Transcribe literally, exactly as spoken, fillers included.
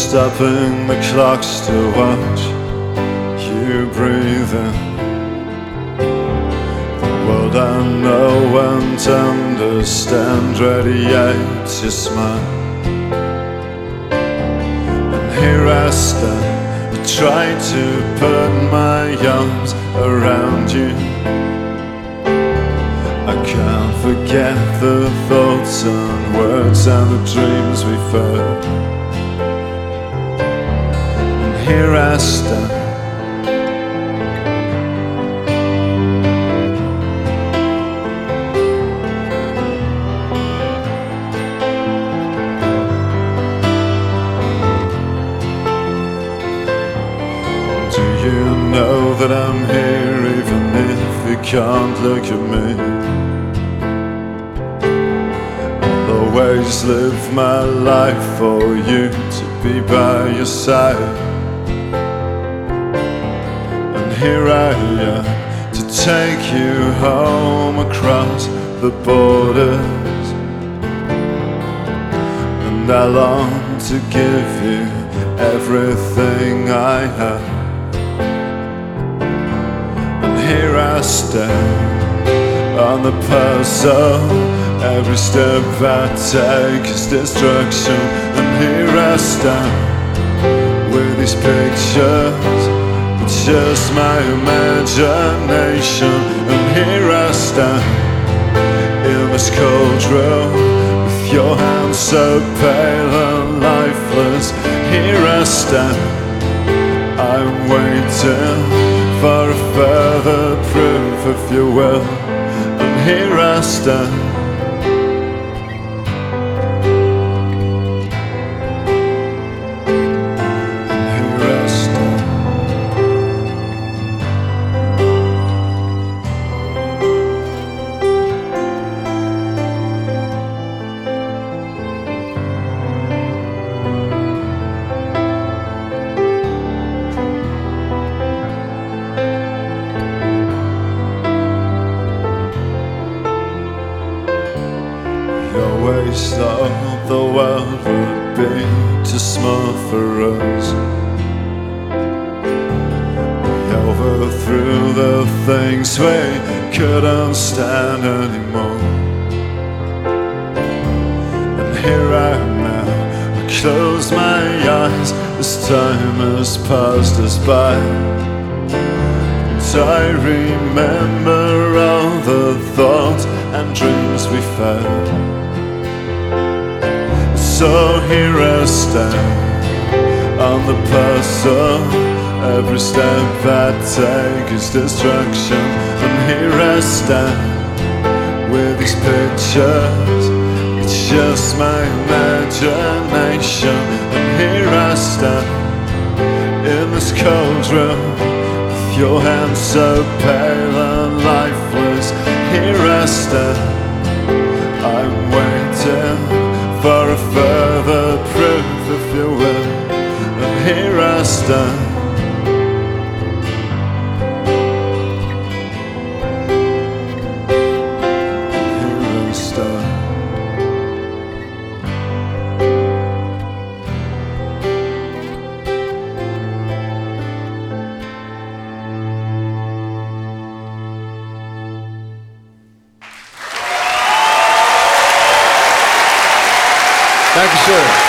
stopping the clocks to watch you breathe in. The world I know and understand radiates your smile. And here I stand, I try to put my arms around you. I can't forget the thoughts and words and the dreams we've heard. And here I stand, do you know that I'm here even if you can't look at me? Always live my life for you to be by your side. And here I am to take you home across the borders. And I long to give you everything I have. And here I stand on the puzzle. Every step I take is destruction. And here I stand with these pictures, it's just my imagination. And here I stand in this cold room with your hands so pale and lifeless. Here I stand, I'm waiting for a further proof if you will. And here I stand, always thought the world would be too small for us. We overthrew the things we couldn't stand anymore. And here I am now, I close my eyes as time has passed us by. And I remember all the thoughts and dreams we've had. So here I stand on the puzzle. Every step I take is destruction. And here I stand with these pictures, it's just my imagination. And here I stand in this cold room with your hands so pale and lifeless. Here I stand, I'm waiting for a further proof if you will. And here I stand, here I stand. Dankeschön.